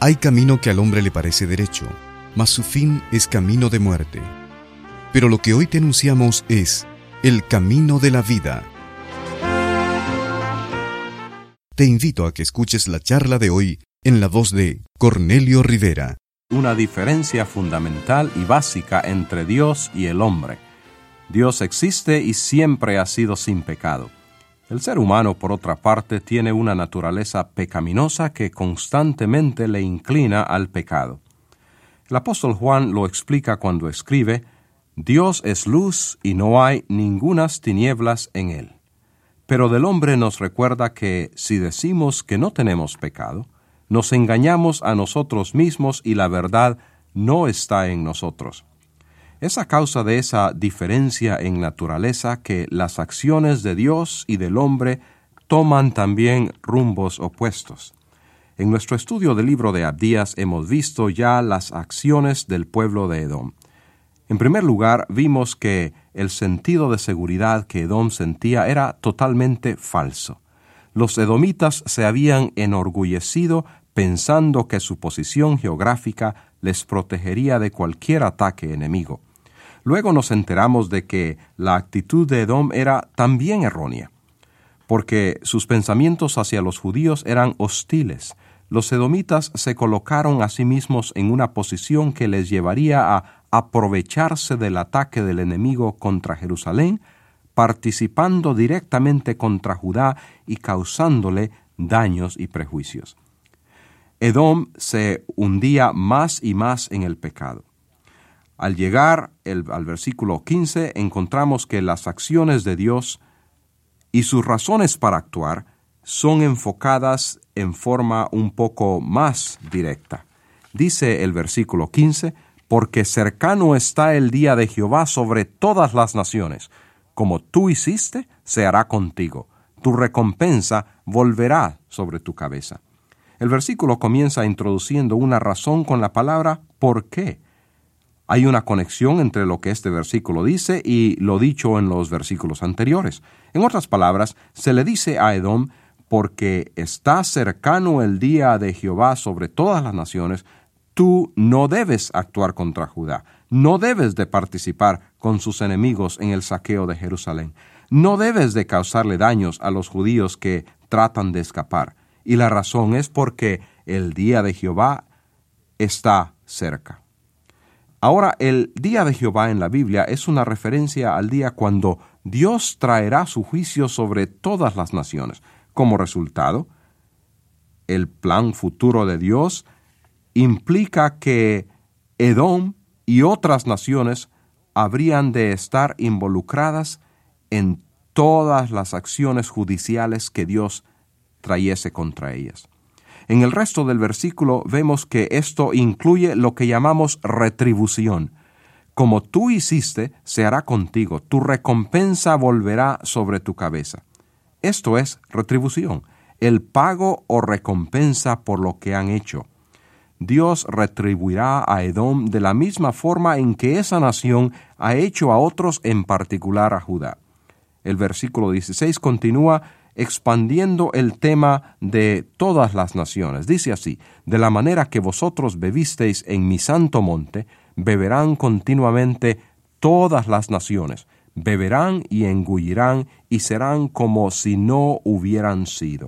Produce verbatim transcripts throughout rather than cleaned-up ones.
Hay camino que al hombre le parece derecho, mas su fin es camino de muerte. Pero lo que hoy te anunciamos es el camino de la vida. Te invito a que escuches la charla de hoy en la voz de Cornelio Rivera. Una diferencia fundamental y básica entre Dios y el hombre. Dios existe y siempre ha sido sin pecado. El ser humano, por otra parte, tiene una naturaleza pecaminosa que constantemente le inclina al pecado. El apóstol Juan lo explica cuando escribe: Dios es luz y no hay ningunas tinieblas en él. Pero del hombre nos recuerda que si decimos que no tenemos pecado, nos engañamos a nosotros mismos y la verdad no está en nosotros. Es a causa de esa diferencia en naturaleza que las acciones de Dios y del hombre toman también rumbos opuestos. En nuestro estudio del libro de Abdías hemos visto ya las acciones del pueblo de Edom. En primer lugar, vimos que el sentido de seguridad que Edom sentía era totalmente falso. Los edomitas se habían enorgullecido pensando que su posición geográfica les protegería de cualquier ataque enemigo. Luego nos enteramos de que la actitud de Edom era también errónea, porque sus pensamientos hacia los judíos eran hostiles. Los edomitas se colocaron a sí mismos en una posición que les llevaría a aprovecharse del ataque del enemigo contra Jerusalén, participando directamente contra Judá y causándole daños y prejuicios. Edom se hundía más y más en el pecado. Al llegar el, al versículo quince, encontramos que las acciones de Dios y sus razones para actuar son enfocadas en forma un poco más directa. Dice el versículo quince, porque cercano está el día de Jehová sobre todas las naciones. Como tú hiciste, se hará contigo. Tu recompensa volverá sobre tu cabeza. El versículo comienza introduciendo una razón con la palabra ¿por qué? Hay una conexión entre lo que este versículo dice y lo dicho en los versículos anteriores. En otras palabras, se le dice a Edom, porque está cercano el día de Jehová sobre todas las naciones, tú no debes actuar contra Judá, no debes de participar con sus enemigos en el saqueo de Jerusalén, no debes de causarle daños a los judíos que tratan de escapar. Y la razón es porque el día de Jehová está cerca. Ahora, el día de Jehová en la Biblia es una referencia al día cuando Dios traerá su juicio sobre todas las naciones. Como resultado, el plan futuro de Dios implica que Edom y otras naciones habrían de estar involucradas en todas las acciones judiciales que Dios trayese contra ellas. En el resto del versículo vemos que esto incluye lo que llamamos retribución. Como tú hiciste, se hará contigo, tu recompensa volverá sobre tu cabeza. Esto es retribución, el pago o recompensa por lo que han hecho. Dios retribuirá a Edom de la misma forma en que esa nación ha hecho a otros, en particular a Judá. El versículo dieciséis continúa expandiendo el tema de todas las naciones. Dice así: de la manera que vosotros bebisteis en mi santo monte, beberán continuamente todas las naciones, beberán y engullirán y serán como si no hubieran sido.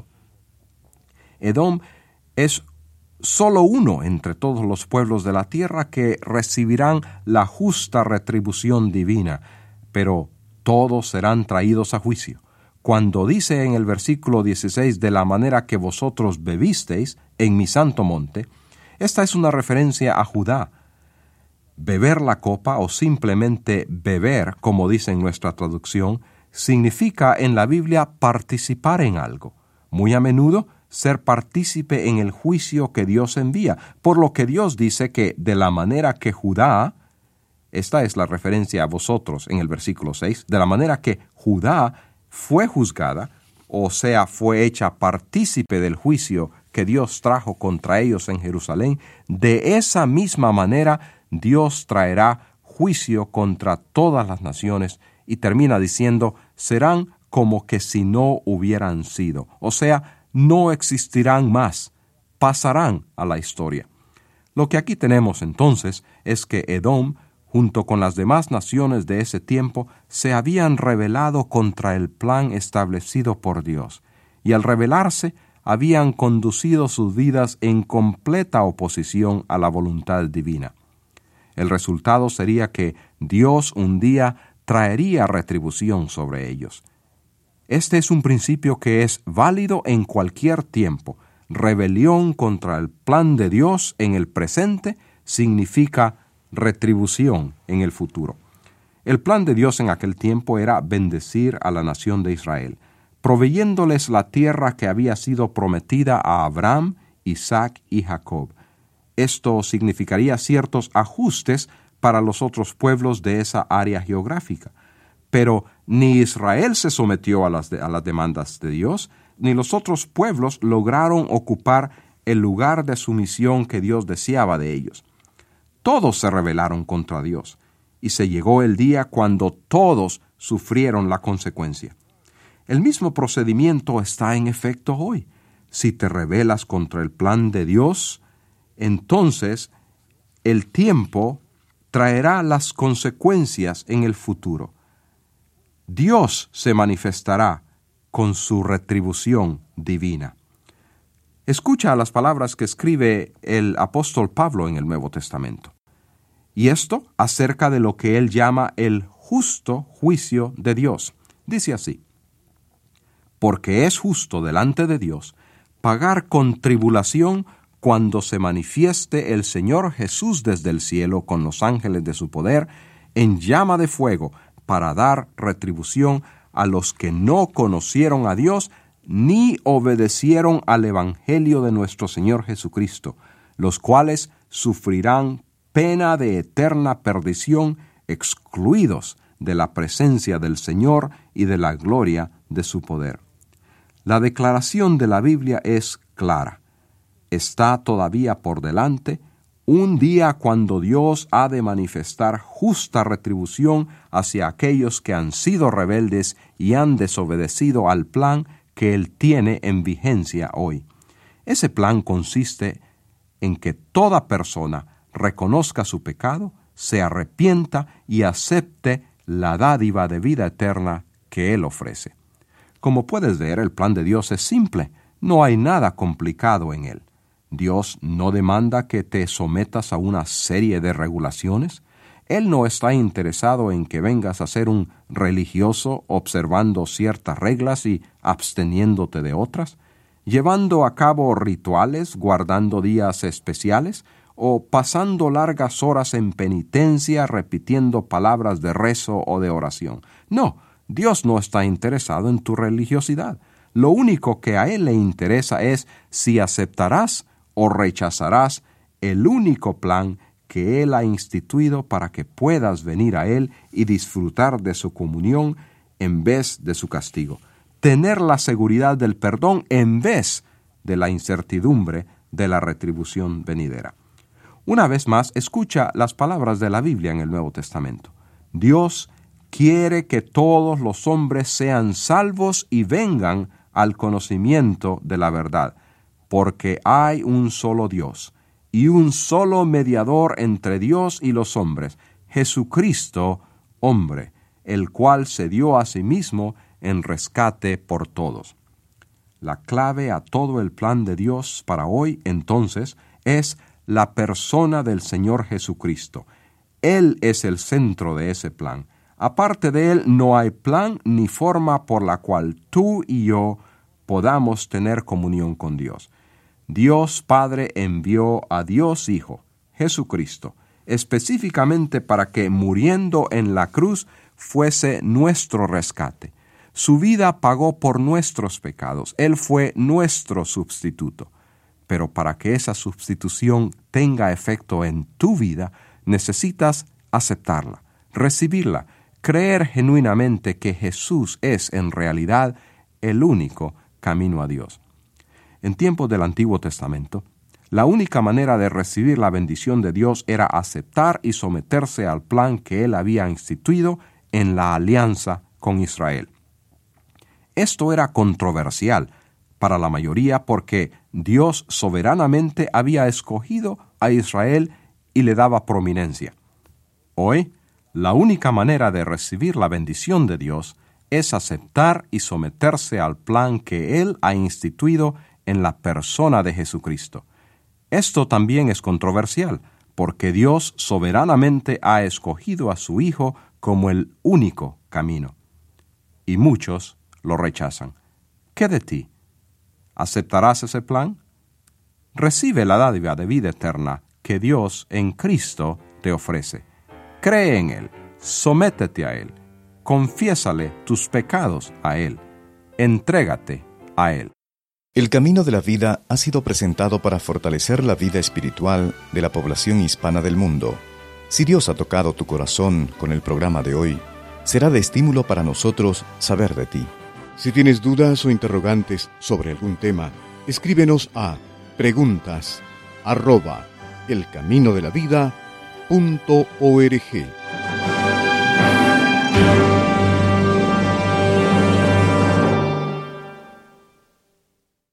Edom es solo uno entre todos los pueblos de la tierra que recibirán la justa retribución divina, pero todos serán traídos a juicio. Cuando dice en el versículo dieciséis, de la manera que vosotros bebisteis en mi santo monte, esta es una referencia a Judá. Beber la copa o simplemente beber, como dice en nuestra traducción, significa en la Biblia participar en algo. Muy a menudo, ser partícipe en el juicio que Dios envía, por lo que Dios dice que de la manera que Judá, esta es la referencia a vosotros en el versículo seis, de la manera que Judá fue juzgada, o sea, fue hecha partícipe del juicio que Dios trajo contra ellos en Jerusalén, de esa misma manera Dios traerá juicio contra todas las naciones, y termina diciendo, serán como que si no hubieran sido, o sea, no existirán más, pasarán a la historia. Lo que aquí tenemos entonces es que Edom, junto con las demás naciones de ese tiempo, se habían rebelado contra el plan establecido por Dios, y al rebelarse habían conducido sus vidas en completa oposición a la voluntad divina. El resultado sería que Dios un día traería retribución sobre ellos. Este es un principio que es válido en cualquier tiempo. Rebelión contra el plan de Dios en el presente significa retribución en el futuro. El plan de Dios en aquel tiempo era bendecir a la nación de Israel, proveyéndoles la tierra que había sido prometida a Abraham, Isaac y Jacob. Esto significaría ciertos ajustes para los otros pueblos de esa área geográfica. Pero ni Israel se sometió a las, de, a las demandas de Dios, ni los otros pueblos lograron ocupar el lugar de sumisión que Dios deseaba de ellos. Todos se rebelaron contra Dios, y se llegó el día cuando todos sufrieron la consecuencia. El mismo procedimiento está en efecto hoy. Si te rebelas contra el plan de Dios, entonces el tiempo traerá las consecuencias en el futuro. Dios se manifestará con su retribución divina. Escucha las palabras que escribe el apóstol Pablo en el Nuevo Testamento. Y esto acerca de lo que él llama el justo juicio de Dios. Dice así: porque es justo delante de Dios pagar con tribulación cuando se manifieste el Señor Jesús desde el cielo con los ángeles de su poder en llama de fuego para dar retribución a los que no conocieron a Dios ni obedecieron al Evangelio de nuestro Señor Jesucristo, los cuales sufrirán pena de eterna perdición, excluidos de la presencia del Señor y de la gloria de su poder. La declaración de la Biblia es clara. Está todavía por delante un día cuando Dios ha de manifestar justa retribución hacia aquellos que han sido rebeldes y han desobedecido al plan que Él tiene en vigencia hoy. Ese plan consiste en que toda persona reconozca su pecado, se arrepienta y acepte la dádiva de vida eterna que Él ofrece. Como puedes ver, el plan de Dios es simple, no hay nada complicado en él. Dios no demanda que te sometas a una serie de regulaciones. Él no está interesado en que vengas a ser un religioso observando ciertas reglas y absteniéndote de otras, llevando a cabo rituales, guardando días especiales, o pasando largas horas en penitencia repitiendo palabras de rezo o de oración. No, Dios no está interesado en tu religiosidad. Lo único que a Él le interesa es si aceptarás o rechazarás el único plan que Él ha instituido para que puedas venir a Él y disfrutar de su comunión en vez de su castigo. Tener la seguridad del perdón en vez de la incertidumbre de la retribución venidera. Una vez más, escucha las palabras de la Biblia en el Nuevo Testamento. Dios quiere que todos los hombres sean salvos y vengan al conocimiento de la verdad, porque hay un solo Dios y un solo mediador entre Dios y los hombres, Jesucristo, hombre, el cual se dio a sí mismo en rescate por todos. La clave a todo el plan de Dios para hoy, entonces, es la persona del Señor Jesucristo. Él es el centro de ese plan. Aparte de Él no hay plan ni forma por la cual tú y yo podamos tener comunión con Dios. Dios Padre envió a Dios Hijo, Jesucristo, específicamente para que, muriendo en la cruz, fuese nuestro rescate. Su vida pagó por nuestros pecados. Él fue nuestro sustituto. Pero para que esa sustitución tenga efecto en tu vida, necesitas aceptarla, recibirla, creer genuinamente que Jesús es en realidad el único camino a Dios. En tiempos del Antiguo Testamento, la única manera de recibir la bendición de Dios era aceptar y someterse al plan que Él había instituido en la alianza con Israel. Esto era controversial para la mayoría porque Dios soberanamente había escogido a Israel y le daba prominencia. Hoy, la única manera de recibir la bendición de Dios es aceptar y someterse al plan que Él ha instituido en la persona de Jesucristo. Esto también es controversial, porque Dios soberanamente ha escogido a su Hijo como el único camino. Y muchos lo rechazan. ¿Qué de ti? ¿Aceptarás ese plan? Recibe la dádiva de vida eterna que Dios en Cristo te ofrece. Cree en Él, sométete a Él, confiésale tus pecados a Él, entrégate a Él. El Camino de la Vida ha sido presentado para fortalecer la vida espiritual de la población hispana del mundo. Si Dios ha tocado tu corazón con el programa de hoy, será de estímulo para nosotros saber de ti. Si tienes dudas o interrogantes sobre algún tema, escríbenos a preguntas arroba elcaminodelavida punto org.